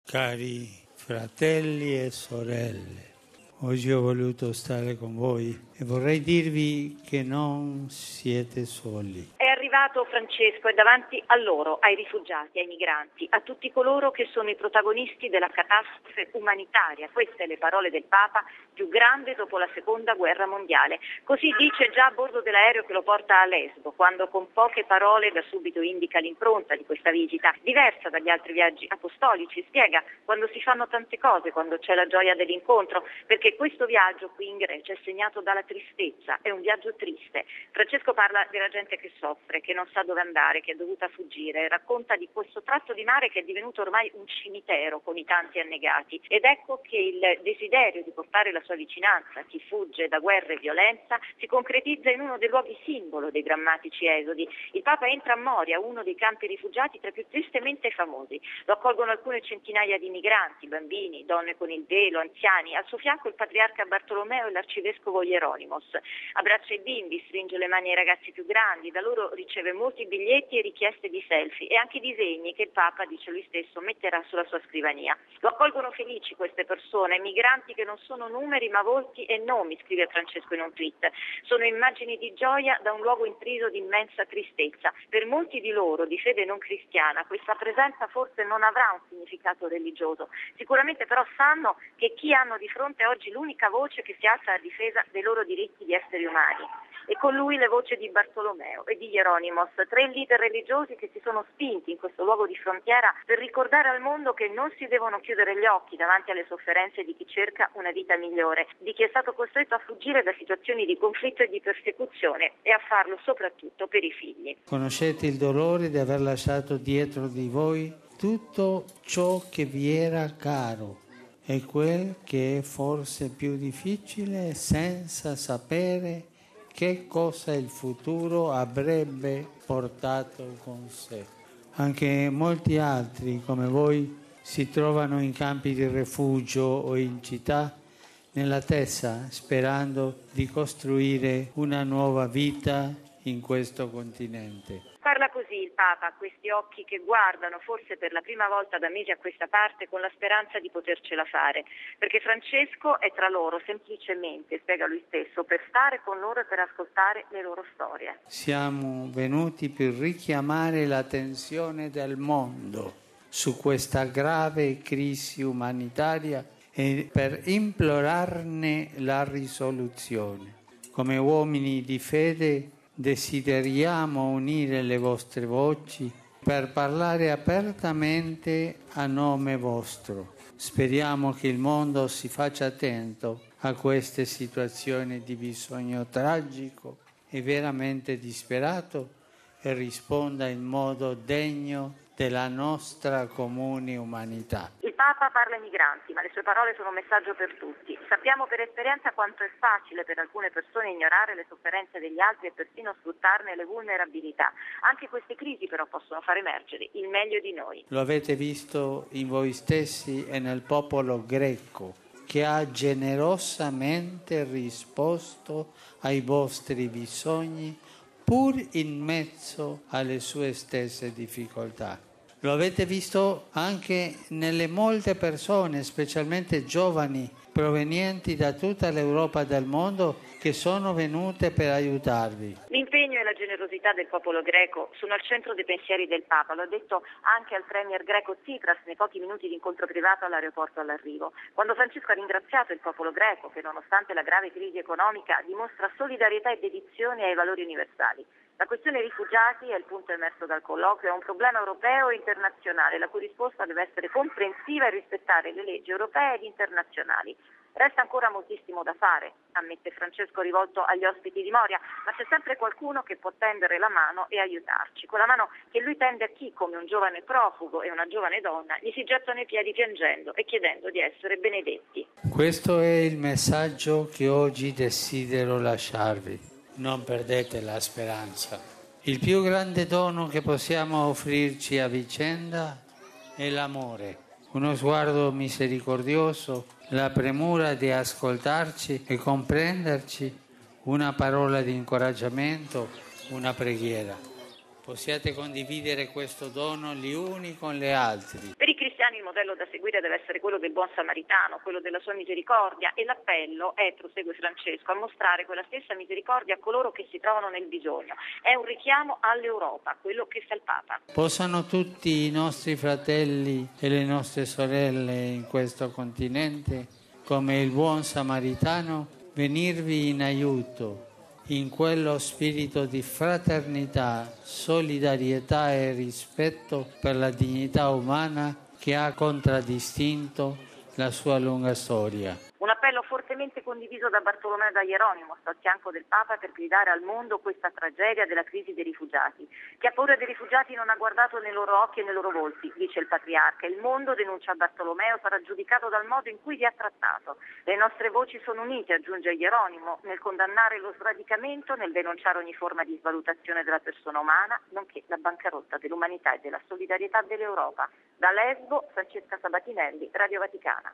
Cari fratelli e sorelle, oggi ho voluto stare con voi e vorrei dirvi che non siete soli. È arrivato Francesco e davanti a loro, ai rifugiati, ai migranti, a tutti coloro che sono i protagonisti della catastrofe umanitaria. Queste le parole del Papa, più grande dopo la Seconda Guerra Mondiale. Così dice già a bordo dell'aereo che lo porta a Lesbo, quando con poche parole da subito indica l'impronta di questa visita, diversa dagli altri viaggi apostolici. Spiega quando si fanno tante cose, quando c'è la gioia dell'incontro, perché questo viaggio qui in Grecia è segnato dalla tristezza, è un viaggio triste. Francesco parla della gente che soffre, che non sa dove andare, che è dovuta fuggire, racconta di questo tratto di mare che è divenuto ormai un cimitero con i tanti annegati, ed ecco che il desiderio di portare la sua vicinanza a chi fugge da guerra e violenza si concretizza in uno dei luoghi simbolo dei drammatici esodi. Il Papa entra a Moria, uno dei campi rifugiati tra i più tristemente famosi. Lo accolgono alcune centinaia di migranti, bambini, donne con il velo, anziani. Al suo fianco il patriarca Bartolomeo e l'arcivescovo Hieronymos. Abbraccia i bimbi, stringe le mani ai ragazzi più grandi, da loro riceve molti biglietti e richieste di selfie e anche disegni che il Papa, dice lui stesso, metterà sulla sua scrivania. Lo accolgono felici queste persone, migranti che non sono numeri ma volti e nomi, scrive Francesco in un tweet. Sono immagini di gioia da un luogo intriso di immensa tristezza. Per molti di loro, di fede non cristiana, questa presenza forse non avrà un significato religioso. Sicuramente però sanno che chi hanno di fronte è oggi l'unica voce che si alza a difesa dei loro diritti di esseri umani. E con lui le voci di Bartolomeo e di Hieronymos, tre leader religiosi che si sono spinti in questo luogo di frontiera per ricordare al mondo che non si devono chiudere gli occhi davanti alle sofferenze di chi cerca una vita migliore, di chi è stato costretto a fuggire da situazioni di conflitto e di persecuzione e a farlo soprattutto per i figli. Conoscete il dolore di aver lasciato dietro di voi tutto ciò che vi era caro e quel che è forse più difficile, senza sapere che cosa il futuro avrebbe portato con sé. Anche molti altri come voi si trovano in campi di rifugio o in città nell'attesa, sperando di costruire una nuova vita in questo continente. Parla così il Papa a questi occhi che guardano forse per la prima volta da mesi a questa parte con la speranza di potercela fare, perché Francesco è tra loro semplicemente, spiega lui stesso, per stare con loro e per ascoltare le loro storie. Siamo venuti per richiamare l'attenzione del mondo su questa grave crisi umanitaria e per implorarne la risoluzione. Come uomini di fede desideriamo unire le vostre voci per parlare apertamente a nome vostro. Speriamo che il mondo si faccia attento a queste situazioni di bisogno tragico e veramente disperato e risponda in modo degno della nostra comune umanità. Il Papa parla ai migranti, ma le sue parole sono un messaggio per tutti. Sappiamo per esperienza quanto è facile per alcune persone ignorare le sofferenze degli altri e persino sfruttarne le vulnerabilità. Anche queste crisi però possono far emergere il meglio di noi. Lo avete visto in voi stessi e nel popolo greco, che ha generosamente risposto ai vostri bisogni pur in mezzo alle sue stesse difficoltà. Lo avete visto anche nelle molte persone, specialmente giovani, provenienti da tutta l'Europa e del mondo, che sono venute per aiutarvi. L'impegno e la generosità del popolo greco sono al centro dei pensieri del Papa, lo ha detto anche al premier greco Tsipras nei pochi minuti di incontro privato all'aeroporto all'arrivo. Quando Francesco ha ringraziato il popolo greco che nonostante la grave crisi economica dimostra solidarietà e dedizione ai valori universali. La questione rifugiati, è il punto emerso dal colloquio, è un problema europeo e internazionale, la cui risposta deve essere comprensiva e rispettare le leggi europee ed internazionali. Resta ancora moltissimo da fare, ammette Francesco rivolto agli ospiti di Moria, ma c'è sempre qualcuno che può tendere la mano e aiutarci. Quella mano che lui tende a chi, come un giovane profugo e una giovane donna, gli si gettano i piedi piangendo e chiedendo di essere benedetti. Questo è il messaggio che oggi desidero lasciarvi. Non perdete la speranza. Il più grande dono che possiamo offrirci a vicenda è l'amore. Uno sguardo misericordioso, la premura di ascoltarci e comprenderci, una parola di incoraggiamento, una preghiera. Possiate condividere questo dono gli uni con gli altri. Per i cristiani il modello da seguire deve essere quello del buon samaritano, quello della sua misericordia, e l'appello è, prosegue Francesco, a mostrare quella stessa misericordia a coloro che si trovano nel bisogno. È un richiamo all'Europa, quello che fa il Papa. Possano tutti i nostri fratelli e le nostre sorelle in questo continente, come il buon samaritano, venirvi in aiuto in quello spirito di fraternità, solidarietà e rispetto per la dignità umana che ha contraddistinto la sua lunga storia. Un appello fortemente condiviso da Bartolomeo e da Jeronimo, sta al fianco del Papa per gridare al mondo questa tragedia della crisi dei rifugiati. Chi ha paura dei rifugiati non ha guardato nei loro occhi e nei loro volti, dice il patriarca. Il mondo, denuncia Bartolomeo, sarà giudicato dal modo in cui vi ha trattato. Le nostre voci sono unite, aggiunge Jeronimo, nel condannare lo sradicamento, nel denunciare ogni forma di svalutazione della persona umana, nonché la bancarotta dell'umanità e della solidarietà dell'Europa. Da Lesbo, Francesca Sabatinelli, Radio Vaticana.